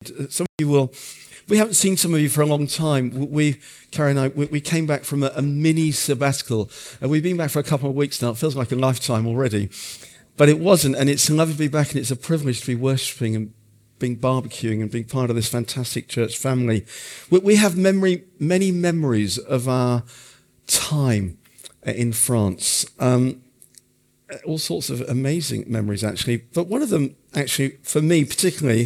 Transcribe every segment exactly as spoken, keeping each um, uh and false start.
Uh, Some of you will, we haven't seen some of you for a long time. We, Carrie and I, we, we came back from a, a mini sabbatical. And we've been back for a couple of weeks now. It feels like a lifetime already. But it wasn't, and it's lovely to be back, and it's a privilege to be worshipping and being barbecuing and being part of this fantastic church family. We, we have memory, many memories of our time in France. Um, all sorts of amazing memories, actually. But one of them, actually, for me particularly,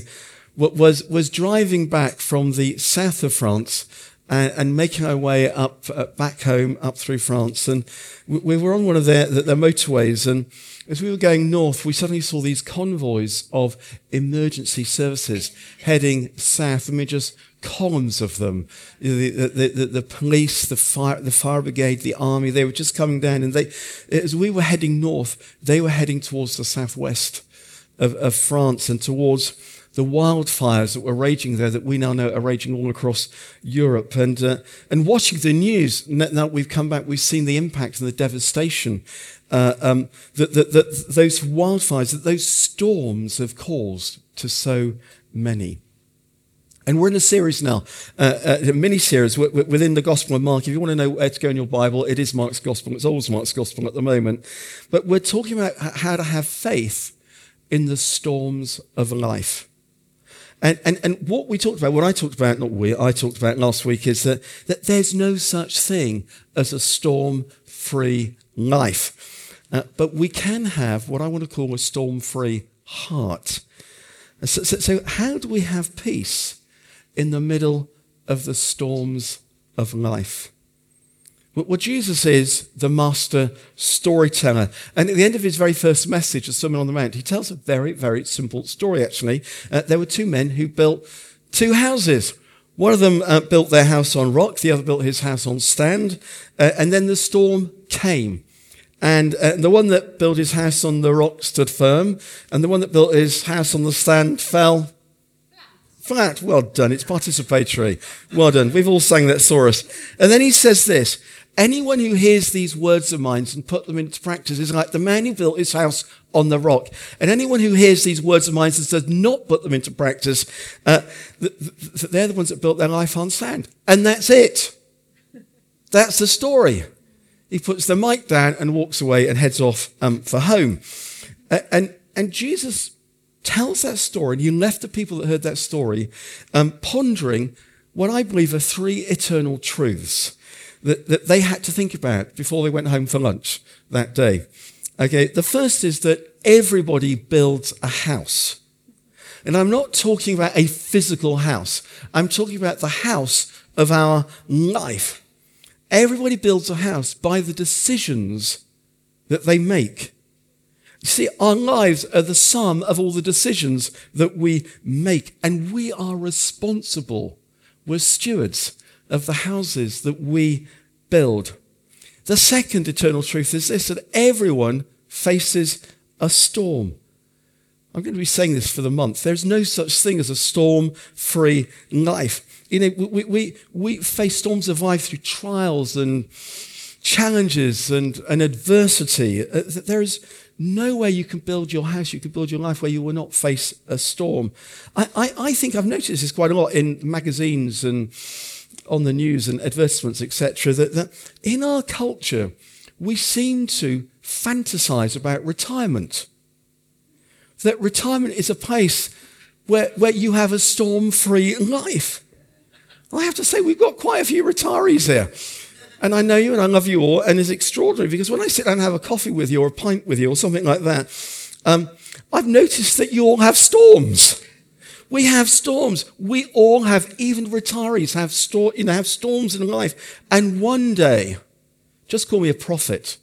was was driving back from the south of France and, and making our way up uh, back home, up through France. And we, we were on one of their, their motorways, and as we were going north, we suddenly saw these convoys of emergency services heading south. I mean, just columns of them. You know, the, the, the, the police, the fire, the fire brigade, the army, they were just coming down. And they, as we were heading north, they were heading towards the southwest of, of France and towards the wildfires that were raging there, that we now know are raging all across Europe. And uh, and watching the news, now we've come back, we've seen the impact and the devastation uh, um, that, that, that those wildfires, that those storms have caused to so many. And we're in a series now, uh, a mini-series within the Gospel of Mark. If you want to know where to go in your Bible, it is Mark's Gospel. It's always Mark's Gospel at the moment. But we're talking about how to have faith in the storms of life. And, and, and what we talked about, what I talked about, not we, I talked about last week, is that, that there's no such thing as a storm-free life. Uh, but we can have what I want to call a storm-free heart. So, so, so how do we have peace in the middle of the storms of life? Well, Jesus is the master storyteller. And at the end of his very first message, the Sermon on the Mount, he tells a very, very simple story, actually. Uh, there were two men who built two houses. One of them uh, built their house on rock, the other built his house on sand. Uh, and then the storm came. And uh, the one that built his house on the rock stood firm, and the one that built his house on the sand fell flat. Well done. It's participatory. Well done. We've all sang that chorus. And then he says this: anyone who hears these words of mine and put them into practice is like the man who built his house on the rock. And anyone who hears these words of mine and does not put them into practice, uh, they're the ones that built their life on sand. And that's it. That's the story. He puts the mic down and walks away and heads off um, for home. Uh, and, and Jesus tells that story, and he left the people that heard that story um, pondering what I believe are three eternal truths that, that they had to think about before they went home for lunch that day. Okay, the first is that everybody builds a house. And I'm not talking about a physical house. I'm talking about the house of our life. Everybody builds a house by the decisions that they make. You see, our lives are the sum of all the decisions that we make, and we are responsible. We're stewards of the houses that we build. The second eternal truth is this: that everyone faces a storm. I'm going to be saying this for the month. There's no such thing as a storm-free life. You know, we, we, we face storms of life through trials and challenges and, and adversity. Uh, there is no way you can build your house, you can build your life where you will not face a storm. I, I, I think I've noticed this quite a lot in magazines and on the news and advertisements, et cetera, that, that in our culture, we seem to fantasize about retirement. That retirement is a place where, where you have a storm-free life. I have to say, we've got quite a few retirees here. And I know you and I love you all, and it's extraordinary because when I sit down and have a coffee with you or a pint with you or something like that, um, I've noticed that you all have storms. We have storms. We all have, even retirees have, sto- you know, have storms in life. And one day, just call me a prophet,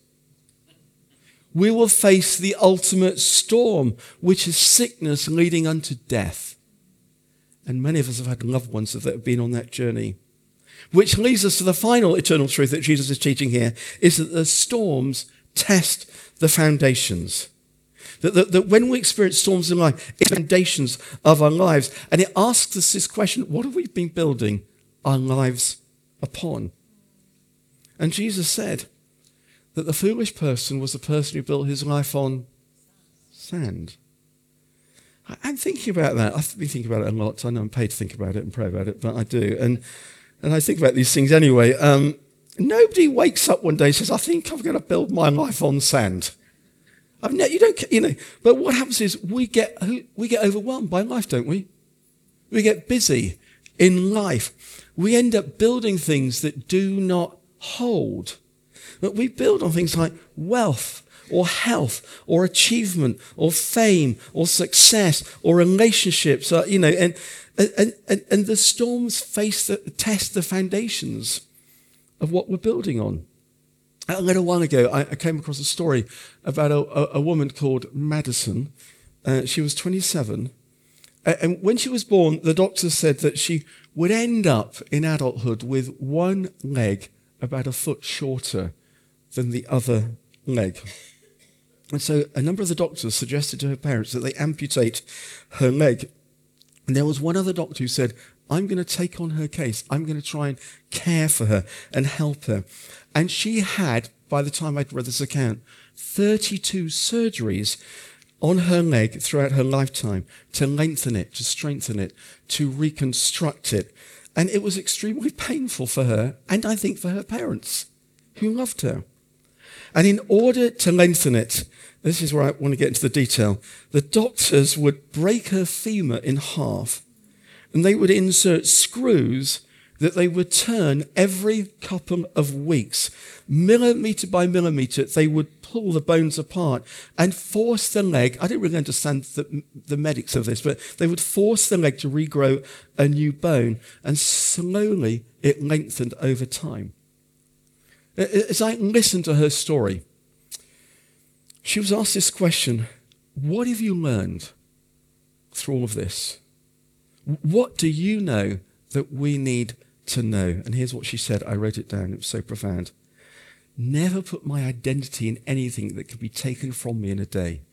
we will face the ultimate storm, which is sickness leading unto death. And many of us have had loved ones that have been on that journey. Which leads us to the final eternal truth that Jesus is teaching here, is that the storms test the foundations. That, that, that when we experience storms in life, it's the foundations of our lives. And it asks us this question: what have we been building our lives upon? And Jesus said that the foolish person was the person who built his life on sand. I'm thinking about that. I've been thinking about it a lot. I know I'm paid to think about it and pray about it, but I do. And and I think about these things anyway. Um, nobody wakes up one day and says, I think I'm going to build my life on sand. I've ne- you don't, you know. But what happens is we get we get overwhelmed by life, don't we? We get busy in life. We end up building things that do not hold. But we build on things like wealth, or health, or achievement, or fame, or success, or relationships, or, you know, and, and, and, and the storms face the, test the foundations of what we're building on. A little while ago, I, I came across a story about a, a, a woman called Madison. Uh, she was twenty-seven, uh, and when she was born, the doctor said that she would end up in adulthood with one leg about a foot shorter than the other leg. And so a number of the doctors suggested to her parents that they amputate her leg. And there was one other doctor who said, I'm going to take on her case. I'm going to try and care for her and help her. And she had, by the time I'd read this account, thirty-two surgeries on her leg throughout her lifetime to lengthen it, to strengthen it, to reconstruct it. And it was extremely painful for her, and I think for her parents, who loved her. And in order to lengthen it, this is where I want to get into the detail, the doctors would break her femur in half, and they would insert screws that they would turn every couple of weeks. Millimetre by millimetre, they would pull the bones apart and force the leg, I didn't really understand the, the medics of this, but they would force the leg to regrow a new bone, and slowly it lengthened over time. As I listened to her story, she was asked this question, what have you learned through all of this? What do you know that we need to know? And here's what she said. I wrote it down. It was so profound. Never put my identity in anything that can be taken from me in a day.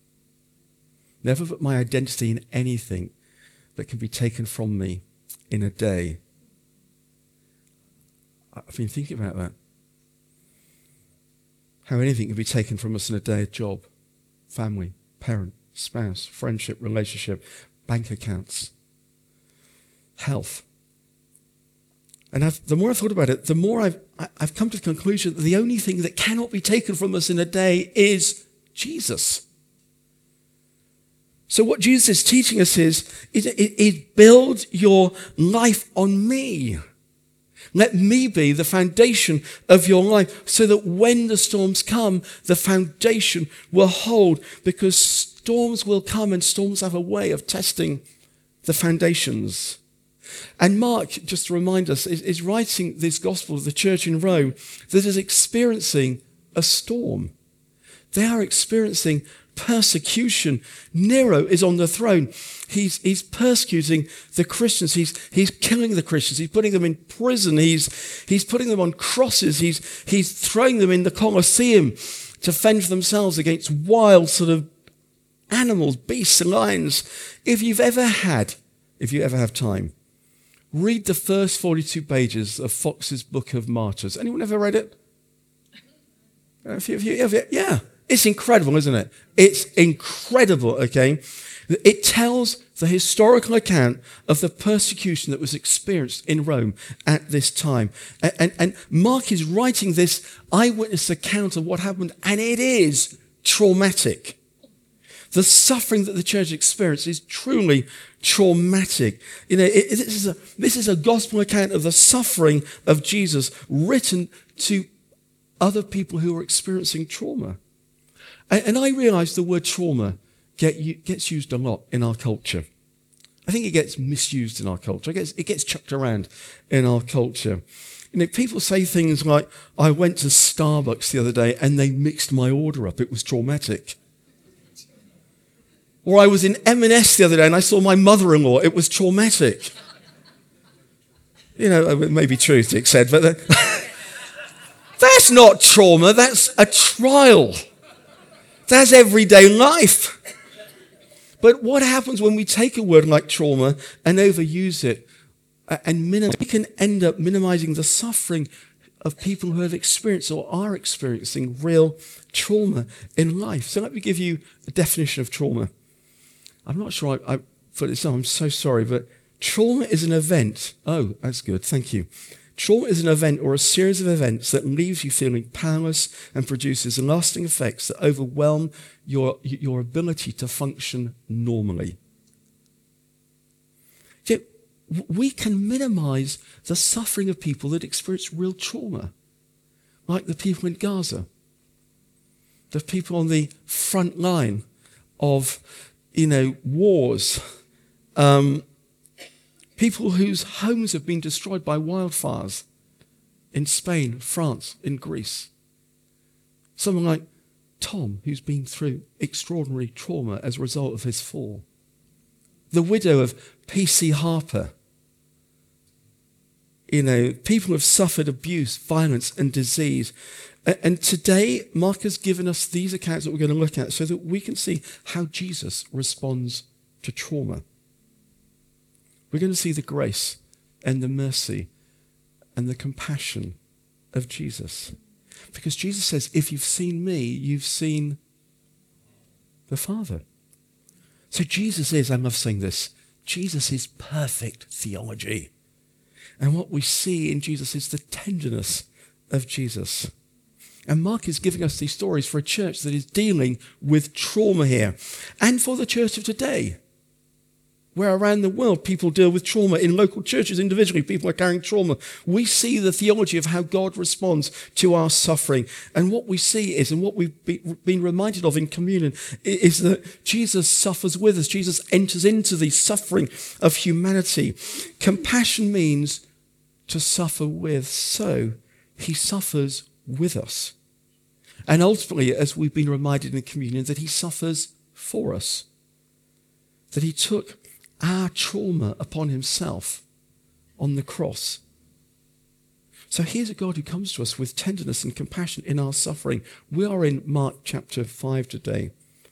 Never put my identity in anything that can be taken from me in a day. I've been thinking about that. How anything can be taken from us in a day: a job, family, parent, spouse, friendship, relationship, bank accounts, health. And I've, the more I've thought about it, the more I've, I've come to the conclusion that the only thing that cannot be taken from us in a day is Jesus. So what Jesus is teaching us is, is, is build your life on me. Let me be the foundation of your life so that when the storms come, the foundation will hold, because storms will come and storms have a way of testing the foundations. And Mark, just to remind us, is, is writing this gospel of the church in Rome that is experiencing a storm. They are experiencing persecution. Nero is on the throne. He's, he's persecuting the Christians. He's, he's killing the Christians. He's putting them in prison. He's, he's putting them on crosses. He's, he's throwing them in the Colosseum to fend for themselves against wild sort of animals, beasts and lions. If you've ever had, if you ever have time, read the first forty-two pages of Fox's Book of Martyrs. Anyone ever read it? If you, if you, if you, yeah. It's incredible, isn't it? It's incredible, okay? It tells the historical account of the persecution that was experienced in Rome at this time. And, and, and Mark is writing this eyewitness account of what happened, and it is traumatic. The suffering that the church experienced is truly traumatic. You know, it, it, this is a, this is a gospel account of the suffering of Jesus written to other people who are experiencing trauma. And I realise the word trauma get, gets used a lot in our culture. I think it gets misused in our culture. It gets, it gets chucked around in our culture. You know, people say things like, I went to Starbucks the other day and they mixed my order up. It was traumatic. Or I was in M and S the other day and I saw my mother-in-law. It was traumatic. You know, it may be true, Dick said, but the, that's not trauma. That's a trial. That's everyday life. But what happens when we take a word like trauma and overuse it and minimize, we can end up minimizing the suffering of people who have experienced or are experiencing real trauma in life. So let me give you a definition of trauma. I'm not sure I, I put this on, I'm so sorry, but trauma is an event. Oh, that's good, thank you. Trauma is an event or a series of events that leaves you feeling powerless and produces lasting effects that overwhelm your, your ability to function normally. Yet, we can minimize the suffering of people that experience real trauma, like the people in Gaza, the people on the front line of, you know, wars, um, people whose homes have been destroyed by wildfires in Spain, France, in Greece. Someone like Tom, who's been through extraordinary trauma as a result of his fall. The widow of P C Harper. You know, people who have suffered abuse, violence, and disease. And today, Mark has given us these accounts that we're going to look at so that we can see how Jesus responds to trauma. We're going to see the grace and the mercy and the compassion of Jesus. Because Jesus says, if you've seen me, you've seen the Father. So Jesus is, I love saying this, Jesus is perfect theology. And what we see in Jesus is the tenderness of Jesus. And Mark is giving us these stories for a church that is dealing with trauma here. And for the church of today, where around the world people deal with trauma. In local churches, individually, people are carrying trauma. We see the theology of how God responds to our suffering. And what we see is, and what we've been reminded of in communion, is that Jesus suffers with us. Jesus enters into the suffering of humanity. Compassion means to suffer with. So he suffers with us. And ultimately, as we've been reminded in communion, that he suffers for us. That he took our trauma upon himself on the cross. So here's a God who comes to us with tenderness and compassion in our suffering. We are in Mark chapter five today.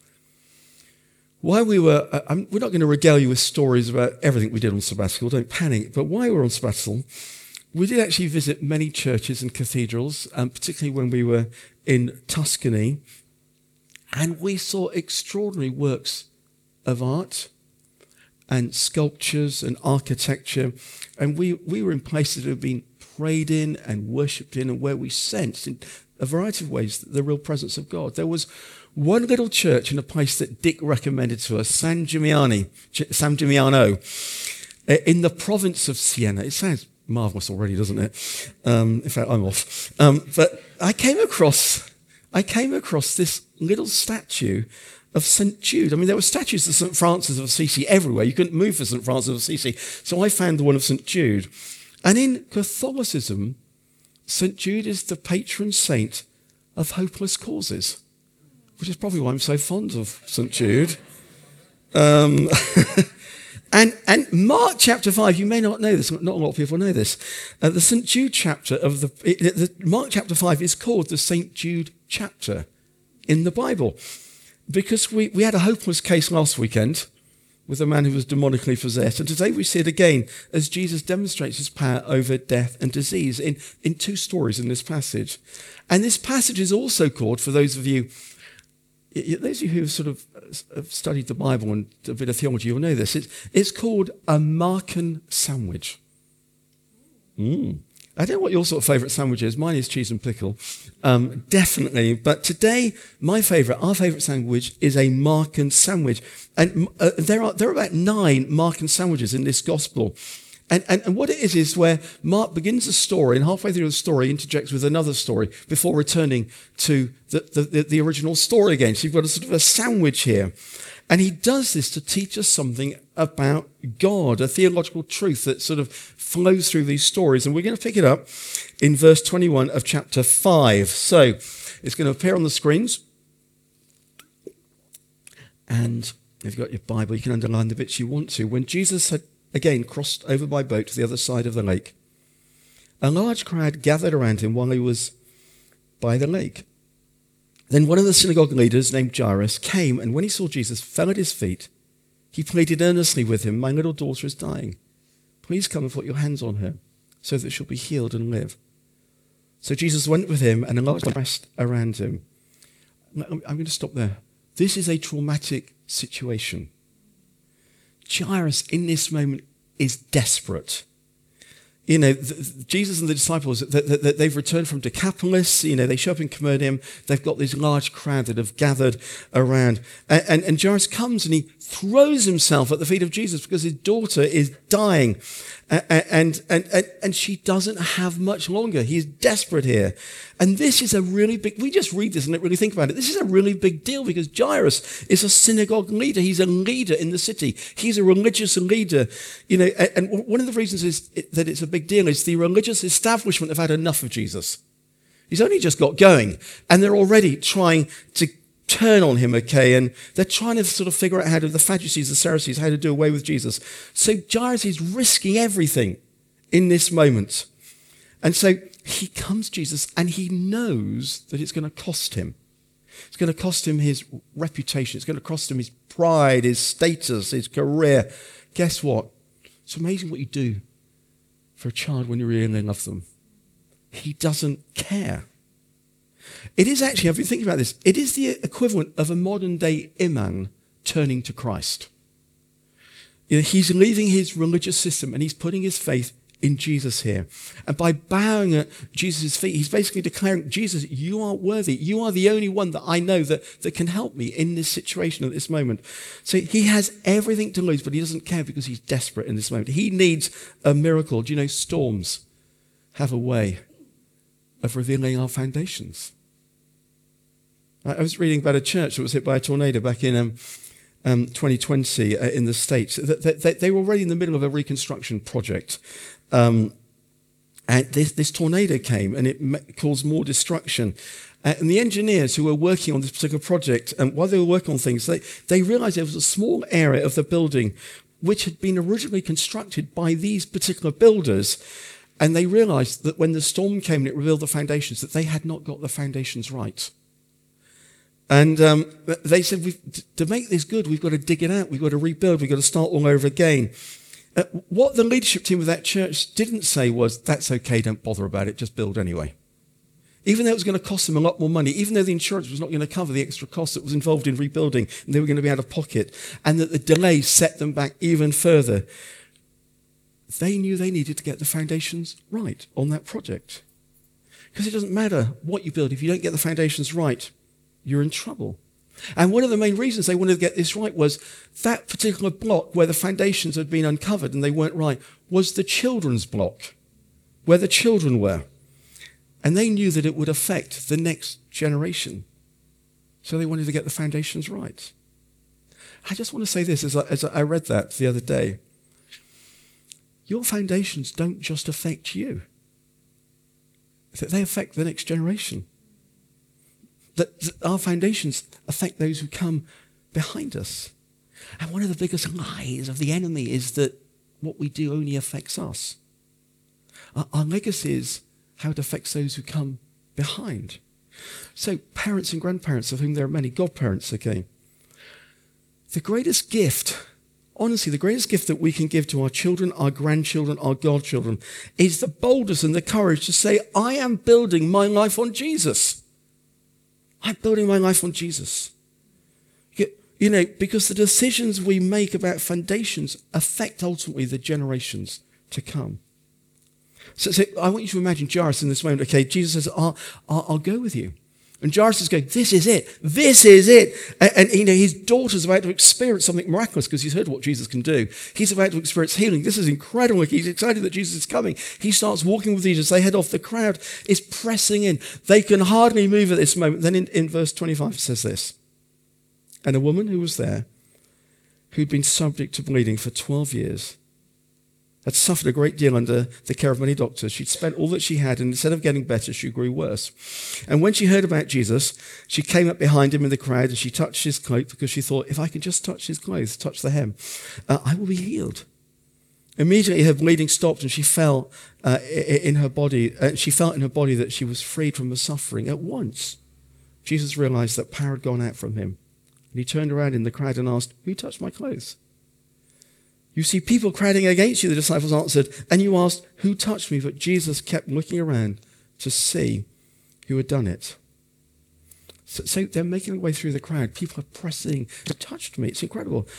While we were, uh, I'm, we're not going to regale you with stories about everything we did on sabbatical, don't panic, but while we were on sabbatical, we did actually visit many churches and cathedrals, um, particularly when we were in Tuscany, and we saw extraordinary works of art and sculptures and architecture. And we, we were in places that have been prayed in and worshipped in, and where we sensed in a variety of ways the real presence of God. There was one little church in a place that Dick recommended to us, San Gimignano, San Gimignano, in the province of Siena. It sounds marvellous already, doesn't it? Um, in fact, I'm off. Um, but I came across, I came across this little statue of Saint Jude. I mean, there were statues of Saint Francis of Assisi everywhere. You couldn't move for Saint Francis of Assisi. So I found the one of Saint Jude. And in Catholicism, Saint Jude is the patron saint of hopeless causes, which is probably why I'm so fond of Saint Jude. Um, and, and Mark chapter five, you may not know this, not a lot of people know this. Uh, the Saint Jude chapter of the, it, the, Mark chapter five is called the Saint Jude chapter in the Bible. Because we, we had a hopeless case last weekend with a man who was demonically possessed. And today we see it again as Jesus demonstrates his power over death and disease in, in two stories in this passage. And this passage is also called, for those of you, those of you who have sort of have studied the Bible and a bit of theology, you'll know this. It's, it's called a Markan sandwich. Mm. I don't know what your sort of favourite sandwich is. Mine is cheese and pickle, um, definitely. But today, my favourite, our favourite sandwich is a Markan sandwich. And uh, there are there are about nine Markan sandwiches in this gospel. And, and, and what it is is where Mark begins a story, and halfway through the story interjects with another story before returning to the, the, the, the original story again. So you've got a sort of a sandwich here. And he does this to teach us something about God, a theological truth that sort of flows through these stories. And we're going to pick it up in verse twenty-one of chapter five. So it's going to appear on the screens. And if you've got your Bible, you can underline the bits you want to. When Jesus had again crossed over by boat to the other side of the lake, a large crowd gathered around him while he was by the lake. Then one of the synagogue leaders named Jairus came, and when he saw Jesus, fell at his feet. He pleaded earnestly with him, "My little daughter is dying. Please come and put your hands on her, so that she'll be healed and live." So Jesus went with him, and a large crowd pressed around him. I'm going to stop there. This is a traumatic situation. Jairus in this moment is desperate. You know, the, Jesus and the disciples, the, the, the, they've returned from Decapolis. You know, they show up in Capernaum. They've got this large crowd that have gathered around. And, and, and Jairus comes and he throws himself at the feet of Jesus because his daughter is dying. And, and, and, and she doesn't have much longer. He's desperate here. And this is a really big, we just read this and don't really think about it. This is a really big deal because Jairus is a synagogue leader. He's a leader in the city. He's a religious leader. You know, and one of the reasons is that it's a big deal is the religious establishment have had enough of Jesus. He's only just got going and they're already trying to turn on him, okay? And they're trying to sort of figure out how to, the Sadducees, the Pharisees, how to do away with Jesus. So Jairus is risking everything in this moment. And so he comes to Jesus and he knows that it's going to cost him. It's going to cost him his reputation. It's going to cost him his pride, his status, his career. Guess what? It's amazing what you do for a child when you really love them. He doesn't care. It is actually, if you think about this, it is the equivalent of a modern day imam turning to Christ. You know, he's leaving his religious system and he's putting his faith in Jesus here. And by bowing at Jesus' feet, he's basically declaring, Jesus, you are worthy. You are the only one that I know that, that can help me in this situation at this moment. So he has everything to lose, but he doesn't care because he's desperate in this moment. He needs a miracle. Do you know storms have a way of revealing our foundations? I was reading about a church that was hit by a tornado back in um, um, twenty twenty uh, in the States. They, they, they were already in the middle of a reconstruction project. Um, and this, this tornado came and it caused more destruction. Uh, and the engineers who were working on this particular project, um, while they were working on things, they, they realized there was a small area of the building which had been originally constructed by these particular builders. And they realized that when the storm came and it revealed the foundations, that they had not got the foundations right. And um, they said, we've, to make this good, we've got to dig it out. We've got to rebuild. We've got to start all over again. Uh, what the leadership team of that church didn't say was, that's okay, don't bother about it, just build anyway. Even though it was going to cost them a lot more money, even though the insurance was not going to cover the extra cost that was involved in rebuilding, and they were going to be out of pocket, and that the delay set them back even further, they knew they needed to get the foundations right on that project. Because it doesn't matter what you build, if you don't get the foundations right, you're in trouble. And one of the main reasons they wanted to get this right was that particular block where the foundations had been uncovered and they weren't right was the children's block, where the children were. And they knew that it would affect the next generation. So they wanted to get the foundations right. I just want to say this as I, as I read that the other day. Your foundations don't just affect you. They affect the next generation. That our foundations affect those who come behind us. And one of the biggest lies of the enemy is that what we do only affects us. Our, our legacy is how it affects those who come behind. So parents and grandparents, of whom there are many, godparents, okay. The greatest gift, honestly, the greatest gift that we can give to our children, our grandchildren, our godchildren, is the boldness and the courage to say, I am building my life on Jesus. I'm building my life on Jesus. You know, because the decisions we make about foundations affect ultimately the generations to come. So, so I want you to imagine Jairus in this moment. Okay, Jesus says, I'll, I'll, I'll go with you. And Jairus is going, this is it. This is it. And, and you know, his daughter's about to experience something miraculous because he's heard what Jesus can do. He's about to experience healing. This is incredible. He's excited that Jesus is coming. He starts walking with Jesus. They head off. The crowd is pressing in. They can hardly move at this moment. Then in, in verse twenty-five it says this. And a woman who was there, who'd been subject to bleeding for twelve years, had suffered a great deal under the care of many doctors. She'd spent all that she had, and instead of getting better, she grew worse. And when she heard about Jesus, she came up behind him in the crowd, and she touched his cloak because she thought, if I can just touch his clothes, touch the hem, uh, I will be healed. Immediately, her bleeding stopped, and she felt uh, in her body. Uh, she felt in her body that she was freed from the suffering. At once, Jesus realized that power had gone out from him, and he turned around in the crowd and asked, "Who touched my clothes?" You see people crowding against you, the disciples answered, and you asked, who touched me? But Jesus kept looking around to see who had done it. So, so they're making their way through the crowd. People are pressing. Who touched me? It's incredible.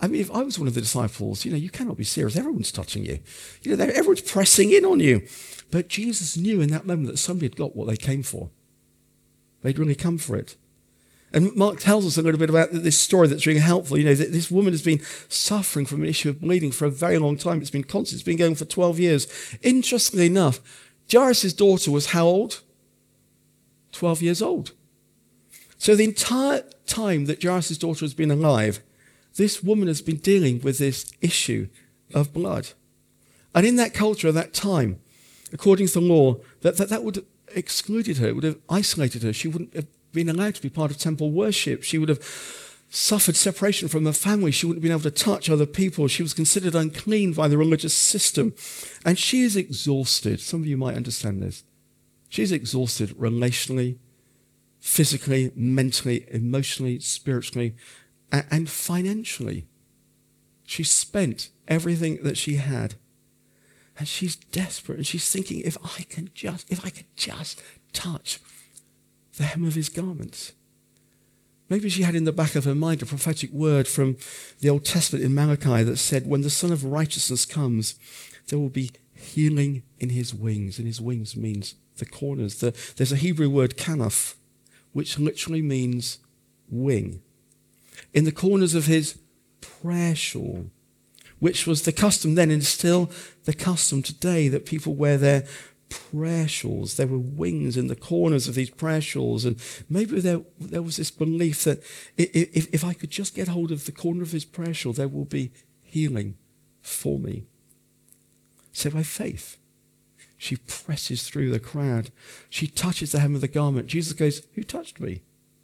I mean, if I was one of the disciples, you know, you cannot be serious. Everyone's touching you. You know, they're- everyone's pressing in on you. But Jesus knew in that moment that somebody had got what they came for. They'd really come for it. And Mark tells us a little bit about this story that's really helpful. You know, that this woman has been suffering from an issue of bleeding for a very long time. It's been constant. It's been going for twelve years. Interestingly enough, Jairus' daughter was how old? twelve years old. So the entire time that Jairus' daughter has been alive, this woman has been dealing with this issue of blood. And in that culture at that time, according to the law, that, that, that would have excluded her, it would have isolated her. She wouldn't have been allowed to be part of temple worship. She would have suffered separation from her family. She wouldn't have been able to touch other people. She was considered unclean by the religious system. And she is exhausted. Some of you might understand this. She's exhausted relationally, physically, mentally, emotionally, spiritually, a- and financially. She spent everything that she had. And she's desperate. And she's thinking, if I can just, if I could just touch the hem of his garments. Maybe she had in the back of her mind a prophetic word from the Old Testament in Malachi that said, when the Son of Righteousness comes, there will be healing in his wings. And his wings means the corners. The, there's a Hebrew word, kanaf, which literally means wing. In the corners of his prayer shawl, which was the custom then and still the custom today that people wear their prayer shawls. There were wings in the corners of these prayer shawls, and maybe there, there was this belief that if, if I could just get hold of the corner of his prayer shawl, there will be healing for me. So by faith, she presses through the crowd. She touches the hem of the garment. Jesus goes, who touched me?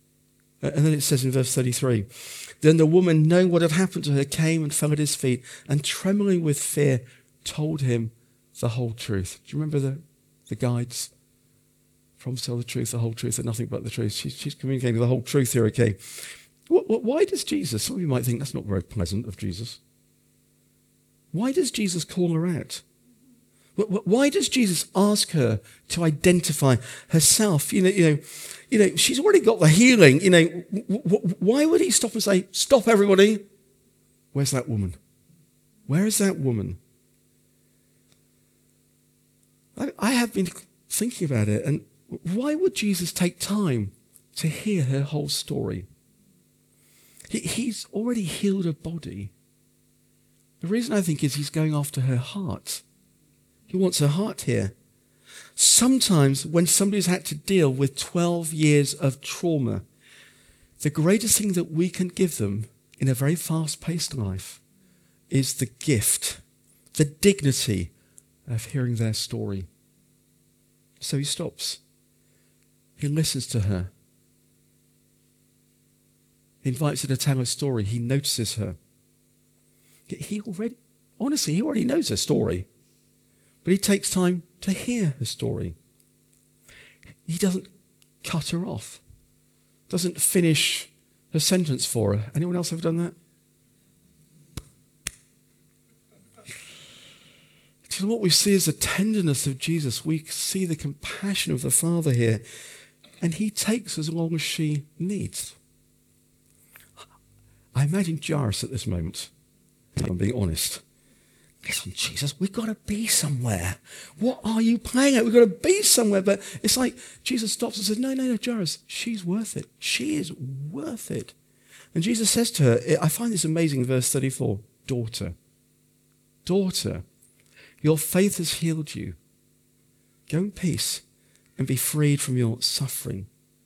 And then it says in verse thirty-three, then the woman, knowing what had happened to her, came and fell at his feet, and trembling with fear, told him the whole truth. Do you remember the, the guides? Promise to tell the truth, the whole truth, and nothing but the truth. She's, she's communicating the whole truth here, okay? What, what, why does Jesus, some of you might think that's not very pleasant of Jesus. Why does Jesus call her out? Why does Jesus ask her to identify herself? You know, you know, you know, she's already got the healing. You know, why would he stop and say, stop everybody? Where's that woman? Where is that woman? I, I have been thinking about it, and why would Jesus take time to hear her whole story? He, he's already healed her body. The reason I think is he's going after her heart. He wants her heart here. Sometimes when somebody's had to deal with twelve years of trauma, the greatest thing that we can give them in a very fast-paced life is the gift, the dignity of hearing their story. So he stops. He listens to her. He invites her to tell her story. He notices her. He already, honestly, he already knows her story. But he takes time to hear her story. He doesn't cut her off. Doesn't finish her sentence for her. Anyone else ever done that? So what we see is the tenderness of Jesus. We see the compassion of the Father here. And he takes as long as she needs. I imagine Jairus at this moment, if I'm being honest. Listen, Jesus, we've got to be somewhere. What are you playing at? We've got to be somewhere. But it's like Jesus stops and says, no, no, no, Jairus, she's worth it. She is worth it. And Jesus says to her, I find this amazing, verse thirty-four, daughter, daughter, your faith has healed you. Go in peace and be freed from your suffering.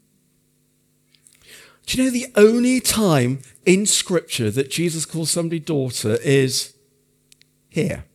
Do you know the only time in Scripture that Jesus calls somebody daughter is here?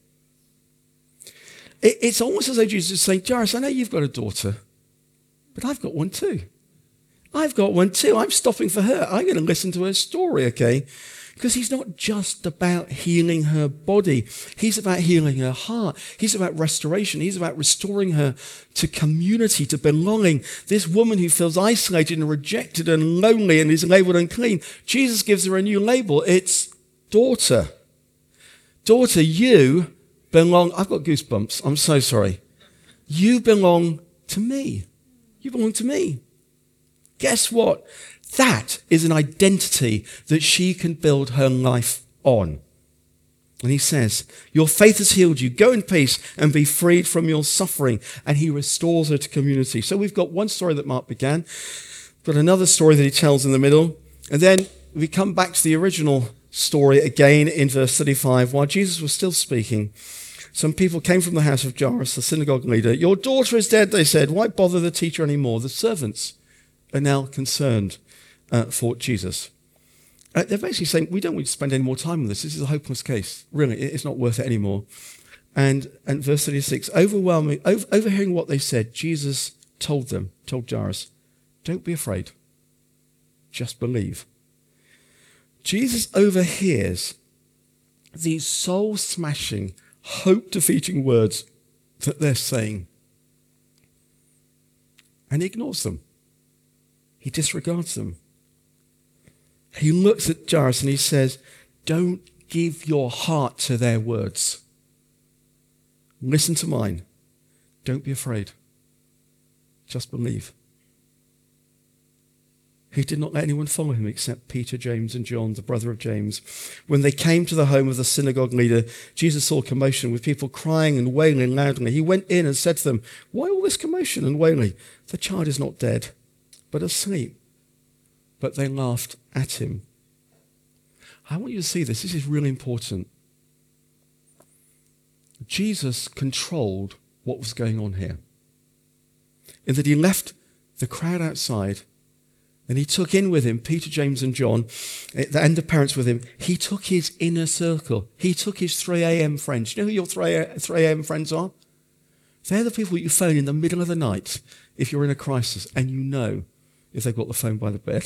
It's almost as though Jesus is saying, Jairus, I know you've got a daughter, but I've got one too. I've got one too. I'm stopping for her. I'm going to listen to her story, okay? Because he's not just about healing her body. He's about healing her heart. He's about restoration. He's about restoring her to community, to belonging. This woman who feels isolated and rejected and lonely and is labeled unclean, Jesus gives her a new label. It's daughter. Daughter, you belong. I've got goosebumps. I'm so sorry. You belong to me. You belong to me. Guess what? That is an identity that she can build her life on. And he says, your faith has healed you. Go in peace and be freed from your suffering. And he restores her to community. So we've got one story that Mark began. We've got another story that he tells in the middle. And then we come back to the original story again in verse thirty-five. While Jesus was still speaking, some people came from the house of Jairus, the synagogue leader. Your daughter is dead, they said. Why bother the teacher anymore? The servants are now concerned, uh, thought Jesus. Uh, they're basically saying, we don't want to spend any more time on this. This is a hopeless case. Really, it's not worth it anymore. And, and verse thirty-six, overwhelming, over, overhearing what they said, Jesus told them, told Jairus, don't be afraid. Just believe. Jesus overhears these soul-smashing, hope-defeating words that they're saying. And he ignores them. He disregards them. He looks at Jairus and he says, don't give your heart to their words. Listen to mine. Don't be afraid. Just believe. He did not let anyone follow him except Peter, James, and John, the brother of James. When they came to the home of the synagogue leader, Jesus saw commotion with people crying and wailing loudly. He went in and said to them, why all this commotion and wailing? The child is not dead, but asleep. But they laughed at him. I want you to see this. This is really important. Jesus controlled what was going on here. In that he left the crowd outside and he took in with him Peter, James, and John, and the parents with him. He took his inner circle. He took his three a.m. friends. You know who your three a.m. friends are? They're the people that you phone in the middle of the night if you're in a crisis and you know if they've got the phone by the bed,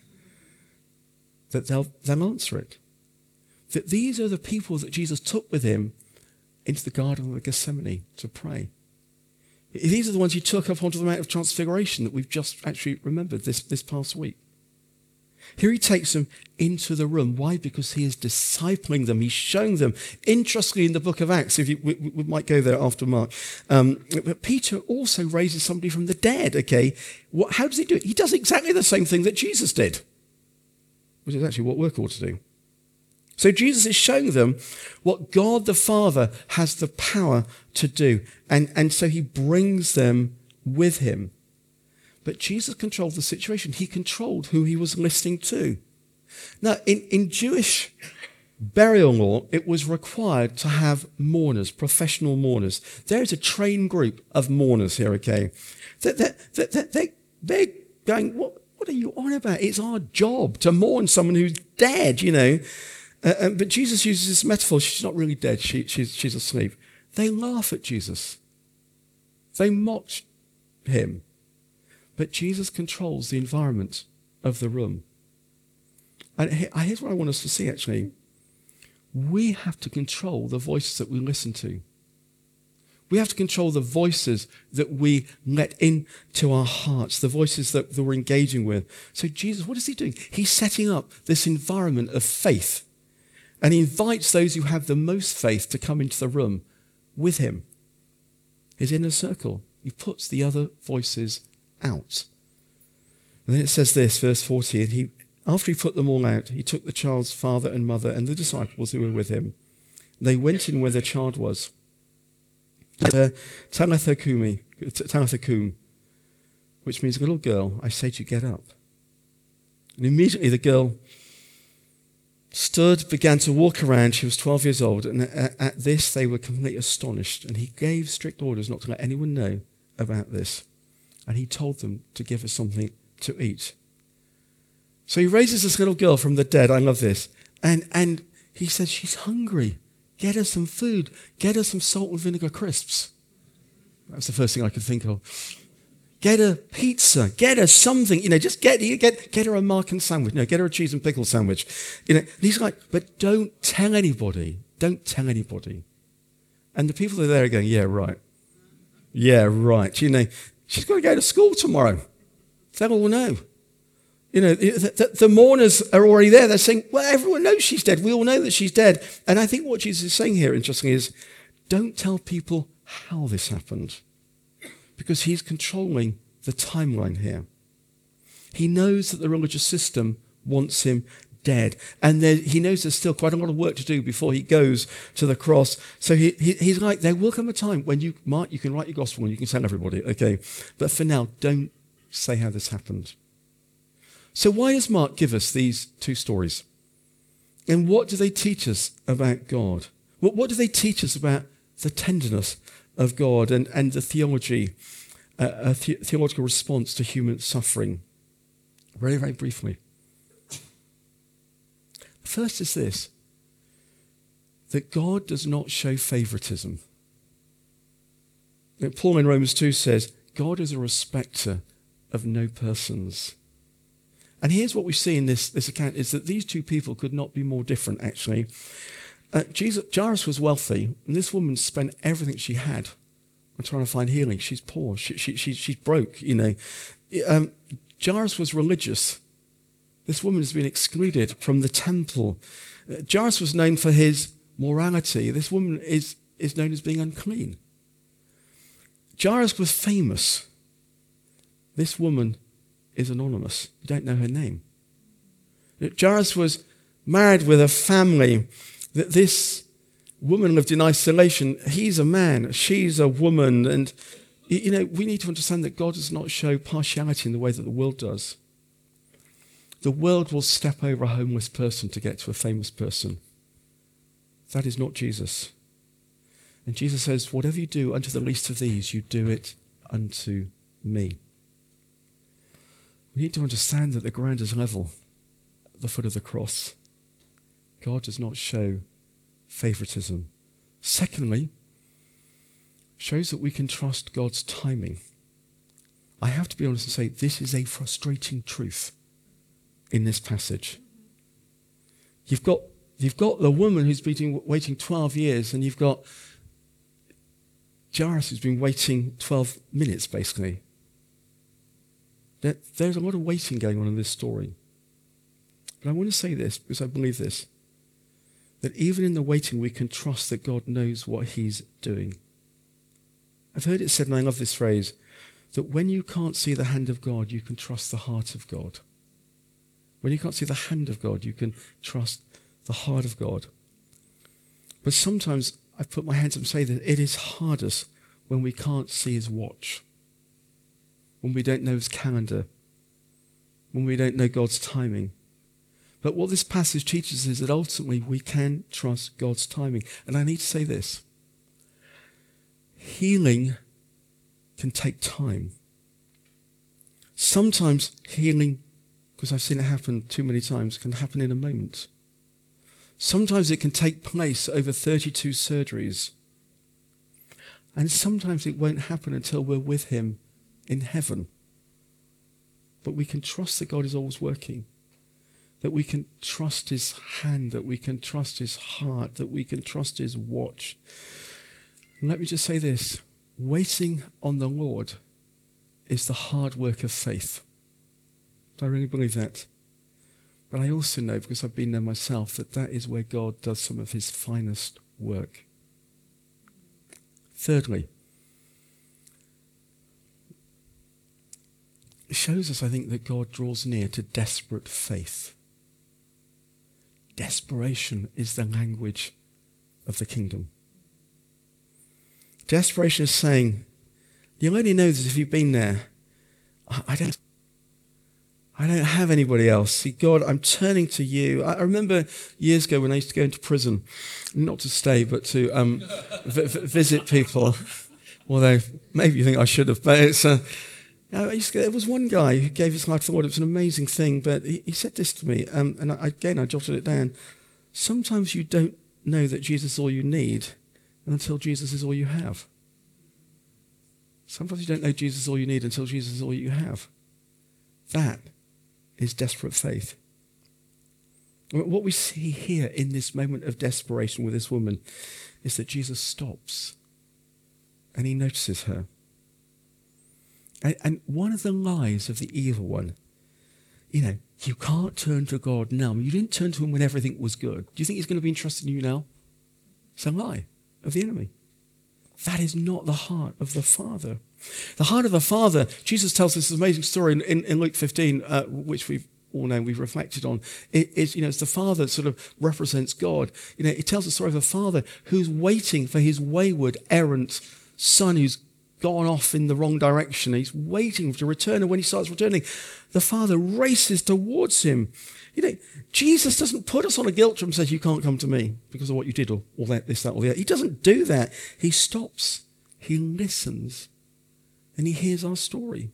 that they'll, they'll answer it. That these are the people that Jesus took with him into the Garden of Gethsemane to pray. These are the ones he took up onto the Mount of Transfiguration that we've just actually remembered this, this past week. Here he takes them into the room. Why? Because he is discipling them. He's showing them. Interestingly, in the book of Acts, if you, we, we might go there after Mark, um, but Peter also raises somebody from the dead, okay? What, how does he do it? He does exactly the same thing that Jesus did, which is actually what we're called to do. So Jesus is showing them what God the Father has the power to do. And, and so he brings them with him. But Jesus controlled the situation. He controlled who he was listening to. Now, in, in Jewish burial law, it was required to have mourners, professional mourners. There is a trained group of mourners here, okay? They're, they're, they're, they're going, what, what are you on about? It's our job to mourn someone who's dead, you know. Uh, um, but Jesus uses this metaphor. She's not really dead. She, she's, she's asleep. They laugh at Jesus. They mock him. But Jesus controls the environment of the room. And here's what I want us to see, actually. We have to control the voices that we listen to. We have to control the voices that we let into our hearts, the voices that, that we're engaging with. So Jesus, what is he doing? He's setting up this environment of faith. And he invites those who have the most faith to come into the room with him. His inner circle. He puts the other voices out. And then it says this, verse forty, and he, after he put them all out, he took the child's father and mother and the disciples who were with him. They went in where the child was. Uh, Talitha Kumi, Talitha Kum, which means, little girl, I say to you, get up. And immediately the girl stood, began to walk around. She was twelve years old, and at, at this they were completely astonished. And he gave strict orders not to let anyone know about this. And he told them to give her something to eat. So he raises this little girl from the dead. I love this. And, and he says, she's hungry. Get her some food. Get her some salt and vinegar crisps. That's the first thing I could think of. Get her pizza. Get her something. You know, just get, get, get her a Marken sandwich. No, get her a cheese and pickle sandwich. You know, and he's like, but don't tell anybody. Don't tell anybody. And the people that are there are going, yeah, right. Yeah, right. You know, she's got to go to school tomorrow. They'll all know. You know, the, the, the mourners are already there. They're saying, well, everyone knows she's dead. We all know that she's dead. And I think what Jesus is saying here, interestingly, is don't tell people how this happened. Because he's controlling the timeline here. He knows that the religious system wants him dead. And there, he knows there's still quite a lot of work to do before he goes to the cross. So he, he, he's like, there will come a time when you, Mark, you can write your gospel and you can tell everybody, okay. But for now, don't say how this happened. So why does Mark give us these two stories? And what do they teach us about God? What, what do they teach us about the tenderness of God and, and the theology, uh, a the- theological response to human suffering? Very, very briefly. First is this, that God does not show favoritism. Paul in Romans two says, God is a respecter of no persons. And here's what we see in this, this account, is that these two people could not be more different, actually. Uh, Jesus, Jairus was wealthy, and this woman spent everything she had on trying to find healing. She's poor. She, she, she, she's broke, you know. Um, Jairus was religious. This woman has been excluded from the temple. Uh, Jairus was known for his morality. This woman is, is known as being unclean. Jairus was famous. This woman is anonymous. You don't know her name. Jairus was married with a family. This woman lived in isolation. He's a man. She's a woman. And, you know, we need to understand that God does not show partiality in the way that the world does. The world will step over a homeless person to get to a famous person. That is not Jesus. And Jesus says, whatever you do unto the least of these, you do it unto me. We need to understand that the ground is level at the foot of the cross. God does not show favoritism. Secondly, shows that we can trust God's timing. I have to be honest and say this is a frustrating truth in this passage. You've got, you've got the woman who's been waiting twelve years, and you've got Jairus who's been waiting twelve minutes, basically. There's a lot of waiting going on in this story. But I want to say this, because I believe this, that even in the waiting we can trust that God knows what he's doing. I've heard it said, and I love this phrase, that when you can't see the hand of God, you can trust the heart of God. When you can't see the hand of God, you can trust the heart of God. But sometimes I put my hands up and say that it is hardest when we can't see his watch, when we don't know his calendar, when we don't know God's timing. But what this passage teaches is that ultimately we can trust God's timing. And I need to say this. Healing can take time. Sometimes healing, because I've seen it happen too many times, can happen in a moment. Sometimes it can take place over thirty-two surgeries. And sometimes it won't happen until we're with him in heaven. But we can trust that God is always working. That we can trust his hand, that we can trust his heart, that we can trust his watch. And let me just say this. Waiting on the Lord is the hard work of faith. I really believe that. But I also know, because I've been there myself, that that is where God does some of his finest work. Thirdly, it shows us, I think, that God draws near to desperate faith. Desperation is the language of the kingdom. Desperation is saying, you'll only know this if you've been there. I, I don't I don't have anybody else. See, God, I'm turning to you. I, I remember years ago when I used to go into prison, not to stay, but to um, v- v- visit people. Although maybe you think I should have, but it's uh, I used to go, there was one guy who gave his life to the Lord. It was an amazing thing, but he, he said this to me, um, and I, again I jotted it down. Sometimes you don't know that Jesus is all you need until Jesus is all you have. Sometimes you don't know Jesus is all you need until Jesus is all you have. That is desperate faith. What we see here in this moment of desperation with this woman is that Jesus stops and he notices her. And, and one of the lies of the evil one, you know, you can't turn to God now. You didn't turn to him when everything was good. Do you think he's going to be interested in you now? It's a lie of the enemy. That is not the heart of the Father. The heart of the Father, Jesus tells us this amazing story in, in, in Luke fifteen, uh, which we've all know, we've reflected on, it is, you know, it's the Father that sort of represents God. You know, it tells the story of a father who's waiting for his wayward, errant son who's gone off in the wrong direction. He's waiting to return, and when he starts returning, the Father races towards him. You know, Jesus doesn't put us on a guilt trip and says, you can't come to me because of what you did, or, or that, this, that, or the other. He doesn't do that. He stops, he listens, and he hears our story.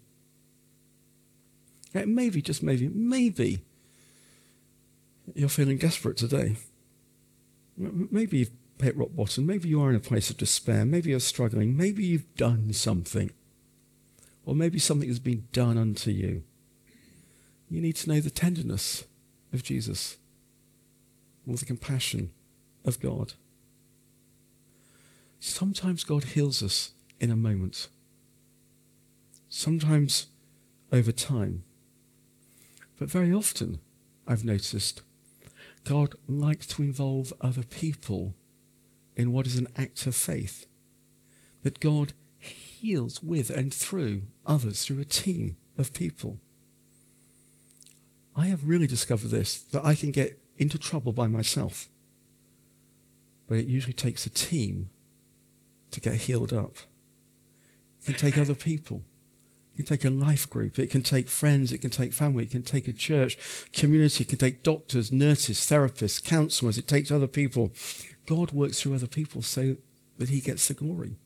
Now, maybe, just maybe, maybe you're feeling desperate today. Maybe you've hit rock bottom. Maybe you are in a place of despair. Maybe you're struggling. Maybe you've done something. Or maybe something has been done unto you. You need to know the tenderness of Jesus, or the compassion of God. Sometimes God heals us in a moment. Sometimes over time. But very often, I've noticed, God likes to involve other people in what is an act of faith. That God heals with and through others, through a team of people. I have really discovered this, that I can get into trouble by myself. But it usually takes a team to get healed up. It can take other people. It can take a life group. It can take friends. It can take family. It can take a church, community. It can take doctors, nurses, therapists, counselors. It takes other people. God works through other people so that he gets the glory.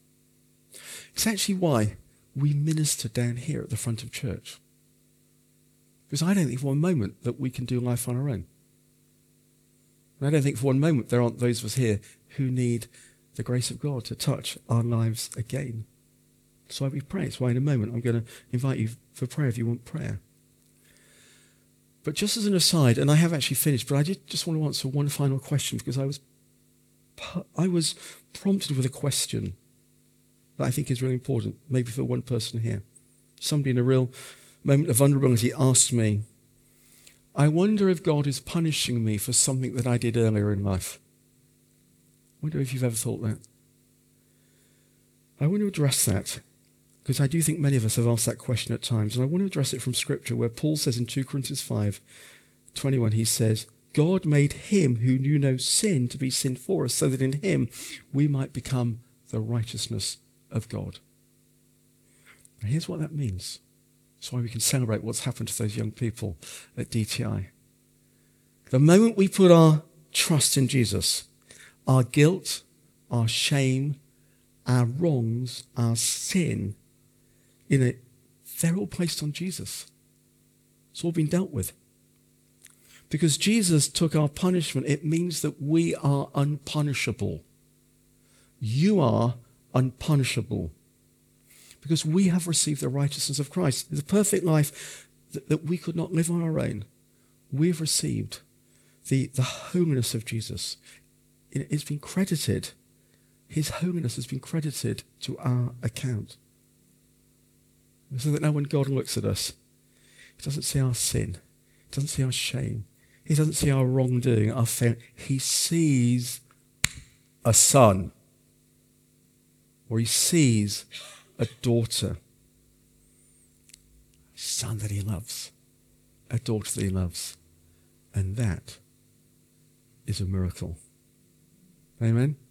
It's actually why we minister down here at the front of church. Because I don't think for one moment that we can do life on our own. And I don't think for one moment there aren't those of us here who need the grace of God to touch our lives again. That's why we pray. It's why in a moment I'm going to invite you for prayer if you want prayer. But just as an aside, and I have actually finished, but I did just want to answer one final question, because I was I was prompted with a question that I think is really important, maybe for one person here. Somebody in a real moment of vulnerability asked me, I wonder if God is punishing me for something that I did earlier in life. I wonder if you've ever thought that. I want to address that, because I do think many of us have asked that question at times, and I want to address it from Scripture, where Paul says in two Corinthians five twenty-one, he says, God made him who knew no sin to be sin for us, so that in him we might become the righteousness of God. And here's what that means. That's why we can celebrate what's happened to those young people at D T I. The moment we put our trust in Jesus, our guilt, our shame, our wrongs, our sin, in it, they're all placed on Jesus. It's all been dealt with. Because Jesus took our punishment, it means that we are unpunishable. You are unpunishable. Because we have received the righteousness of Christ. The perfect life that, that we could not live on our own. We've received the, the holiness of Jesus. It, it's been credited. His holiness has been credited to our account. So that now when God looks at us, he doesn't see our sin. He doesn't see our shame. He doesn't see our wrongdoing, our failure. He sees a son. Or he sees a daughter. A son that he loves. A daughter that he loves. And that is a miracle. Amen?